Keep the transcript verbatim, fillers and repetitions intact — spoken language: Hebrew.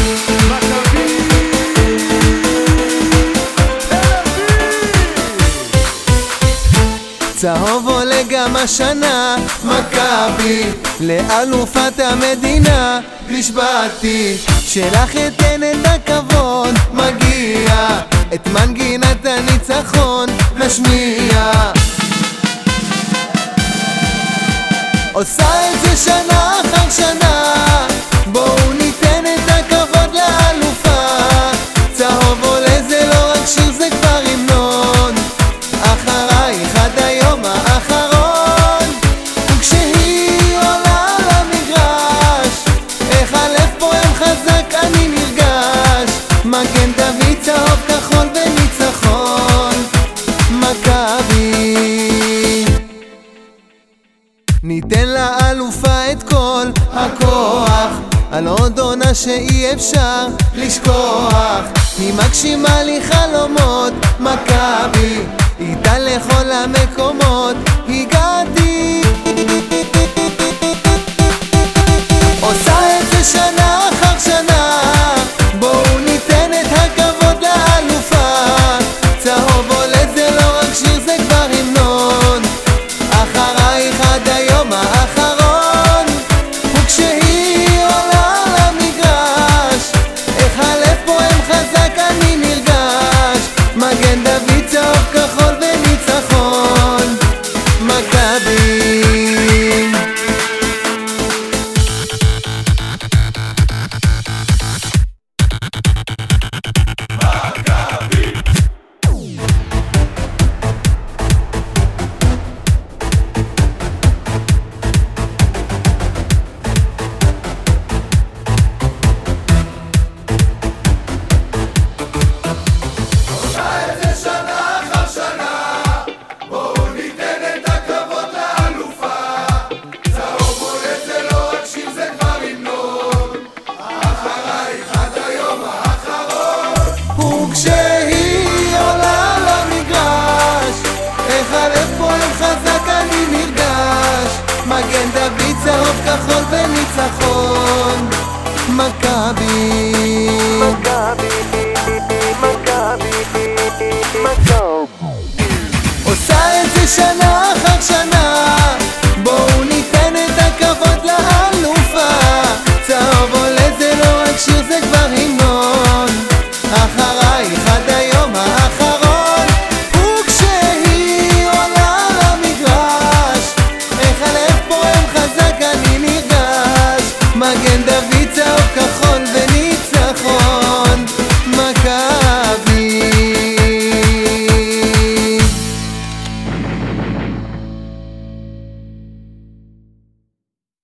צהוב עולה גם השנה, מכבי לאלופת המדינה. נשבעתי שלך אתן את הכבוד, מגיע את מנגינת הניצחון נשמיע. עושה את זה שנה אחר שנה, בואו ניתן את הכבוד לאלופה. צהוב עולה זה לא רק שיר, זה כבר המנון. אחרייך עד היום האחרון, וכשהיא עולה למגרש, איך הלב פועם חזק אני נרגש. מגן דוד צהוב כחול וניצחון מכבי. ניתן לאלופה את כל הכוח, על עוד עונה שאי אפשר לשכוח. היא מגשימה לי חלומות, מכבי איתה לכל המקומות הגעתי. עושה את זה שנה אחר שנה, בואו ניתן את הכבוד לאלופה. צהוב עולה זה לא רק שיר, זה כבר המנון. אחרייך עד היום האחרון, וכשהיא עולה למגרש, איך הלב פועם חזק אני נרגש. מגן דוד צהוב כחול וניצחון מכבי. וכשהיא עולה למגרש, איך הלב פועם חזק אני נרגש. מגן דוד צהוב כחול וניצחון מכבי. עושה את זה שנה אחר שנה,